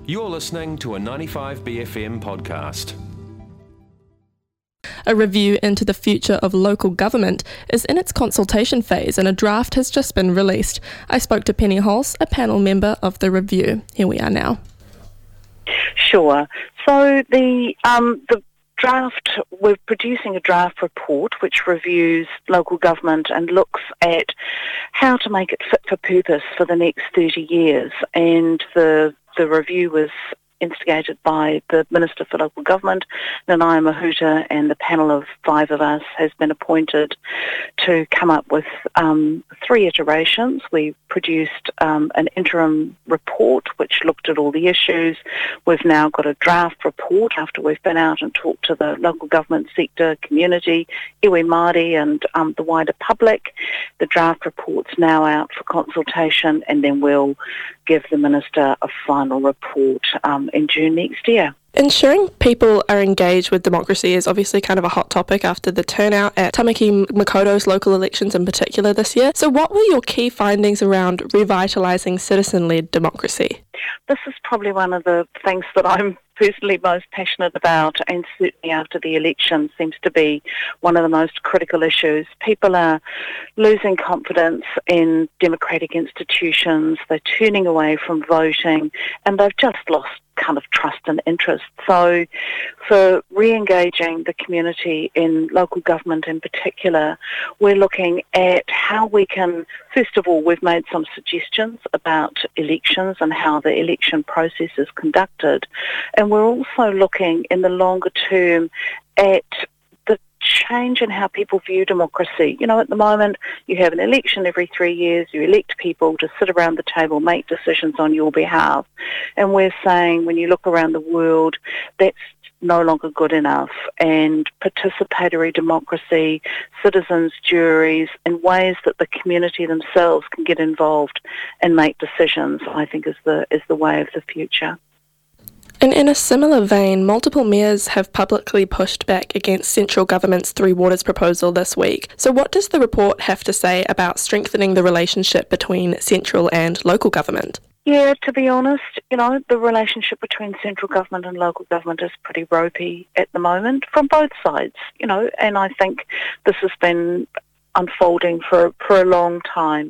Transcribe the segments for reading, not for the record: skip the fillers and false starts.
You're listening to a 95BFM podcast. A review into the future of local government is in its consultation phase and a draft has just been released. I spoke to Penny Hulse, a panel member of the review. Here we are now. Sure. So the draft, we're producing a draft report which reviews local government and looks at how to make it fit for purpose for the next 30 years. And the review was instigated by the Minister for Local Government, Nanaia Mahuta, and the panel of 5 of us has been appointed to come up with 3 iterations. We produced an interim report which looked at all the issues. We've now got a draft report after we've been out and talked to the local government sector, community, iwi Māori and the wider public. The draft report's now out for consultation and then we'll give the Minister a final report in June next year. Ensuring people are engaged with democracy is obviously kind of a hot topic after the turnout at Tamaki Makaurau's local elections in particular this year. So what were your key findings around revitalising citizen-led democracy? This is probably one of the things that I'm personally most passionate about, and certainly after the election seems to be one of the most critical issues. People are losing confidence in democratic institutions, they're turning away from voting, and they've just lost kind of trust and interest. So for re-engaging the community in local government in particular, we're looking at how we can, first of all, we've made some suggestions about elections and how the election process is conducted. And we're also looking in the longer term at the change in how people view democracy. You know, at the moment, you have an election every 3 years, you elect people to sit around the table, make decisions on your behalf. And we're saying, when you look around the world, that's no longer good enough, and participatory democracy, citizens' juries, and ways that the community themselves can get involved and make decisions, I think is the way of the future. And in a similar vein, multiple mayors have publicly pushed back against central government's Three Waters proposal this week. So what does the report have to say about strengthening the relationship between central and local government? Yeah, to be honest, you know, the relationship between central government and local government is pretty ropey at the moment from both sides, you know, and I think this has been unfolding for a long time.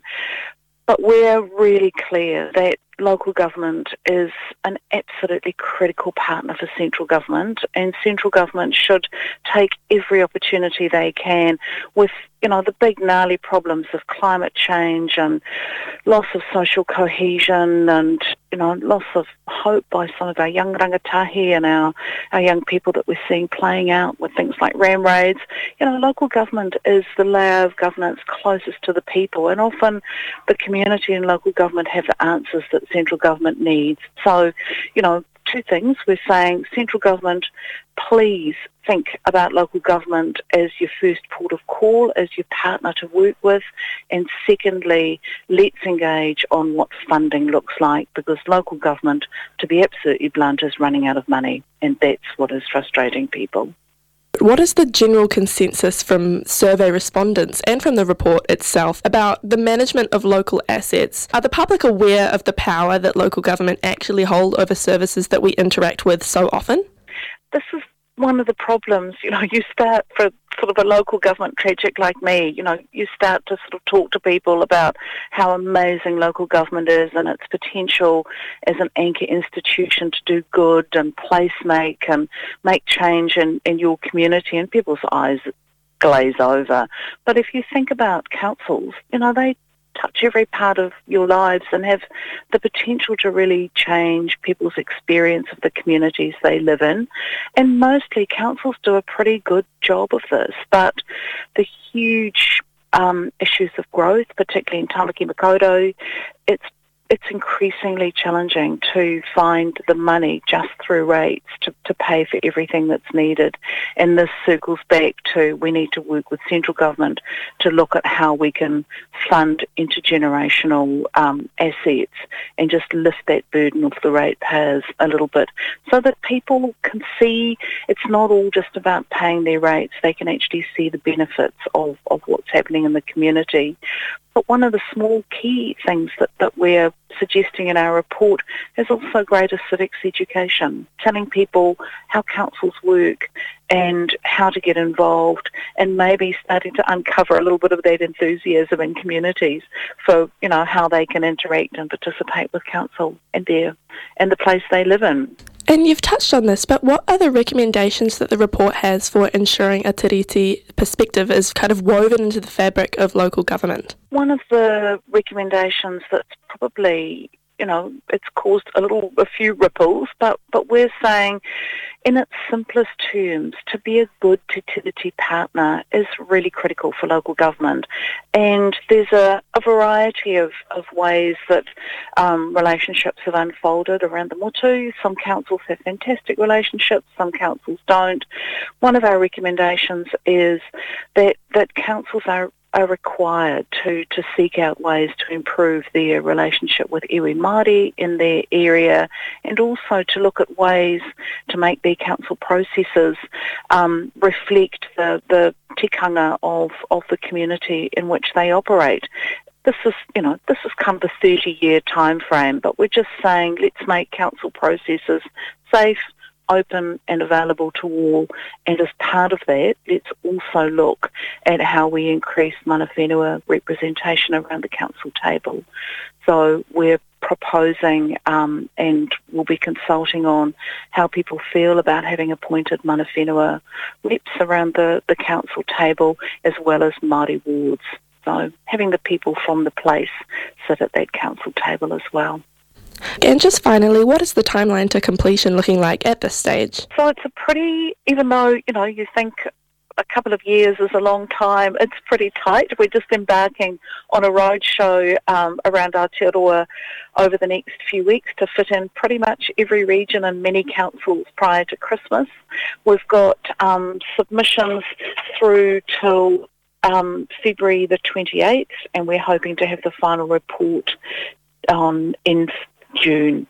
But we're really clear that local government is an absolutely critical partner for central government, and central government should take every opportunity they can with, you know, the big gnarly problems of climate change and loss of social cohesion and, you know, loss of hope by some of our young rangatahi and our young people that we're seeing playing out with things like ram raids. You know, local government is the layer of governance closest to the people, and often the community and local government have the answers that central government needs. So, you know, 2 things. We're saying, central government, please think about local government as your first port of call, as your partner to work with. And secondly, let's engage on what funding looks like, because local government, to be absolutely blunt, is running out of money, and that's what is frustrating people. What is the general consensus from survey respondents and from the report itself about the management of local assets? Are the public aware of the power that local government actually hold over services that we interact with so often? This is one of the problems. You know, you start for sort of a local government tragic like me, you know, you start to sort of talk to people about how amazing local government is and its potential as an anchor institution to do good and placemake and make change in your community, and people's eyes glaze over. But if you think about councils, you know, they touch every part of your lives and have the potential to really change people's experience of the communities they live in. And mostly councils do a pretty good job of this, but the huge issues of growth, particularly in Tamaki Makaurau, it's increasingly challenging to find the money just through rates to pay for everything that's needed. And this circles back to, we need to work with central government to look at how we can fund intergenerational assets and just lift that burden off the ratepayers a little bit, so that people can see it's not all just about paying their rates. They can actually see the benefits of what's happening in the community. But one of the small key things that we're suggesting in our report is also greater civics education, telling people how councils work and how to get involved, and maybe starting to uncover a little bit of that enthusiasm in communities for, how they can interact and participate with council and the place they live in. And you've touched on this, but what are the recommendations that the report has for ensuring a tiriti perspective is kind of woven into the fabric of local government? One of the recommendations that's probably, it's caused a few ripples, but we're saying in its simplest terms, to be a good Te Tiriti partner is really critical for local government. And there's a variety of ways that relationships have unfolded around the motu. Some councils have fantastic relationships, some councils don't. One of our recommendations is that councils are required to seek out ways to improve their relationship with iwi Māori in their area, and also to look at ways to make their council processes reflect the tikanga of the community in which they operate. This is kind of a 30-year time frame, but we're just saying let's make council processes safe, open and available to all, and as part of that, let's also look at how we increase mana whenua representation around the council table. So we're proposing and we'll be consulting on how people feel about having appointed mana whenua reps around the council table, as well as Māori wards. So having the people from the place sit at that council table as well. And just finally, what is the timeline to completion looking like at this stage? So it's even though, you think a couple of years is a long time, it's pretty tight. We're just embarking on a roadshow around Aotearoa over the next few weeks to fit in pretty much every region and many councils prior to Christmas. We've got submissions through till February the 28th, and we're hoping to have the final report in June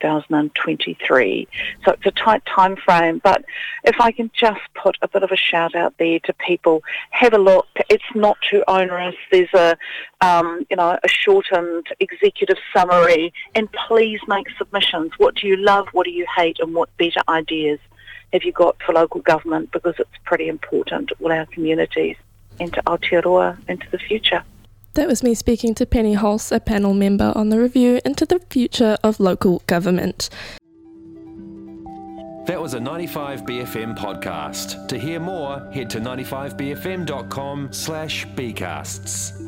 2023. So it's a tight time frame, but if I can just put a bit of a shout out there to people, have a look. It's not too onerous. There's a shortened executive summary, and please make submissions. What do you love? What do you hate? And what better ideas have you got for local government? Because it's pretty important to all our communities and to Aotearoa into the future. That was me speaking to Penny Hulse, a panel member on the review into the future of local government. That was a 95BFM podcast. To hear more, head to 95bfm.com/bcasts.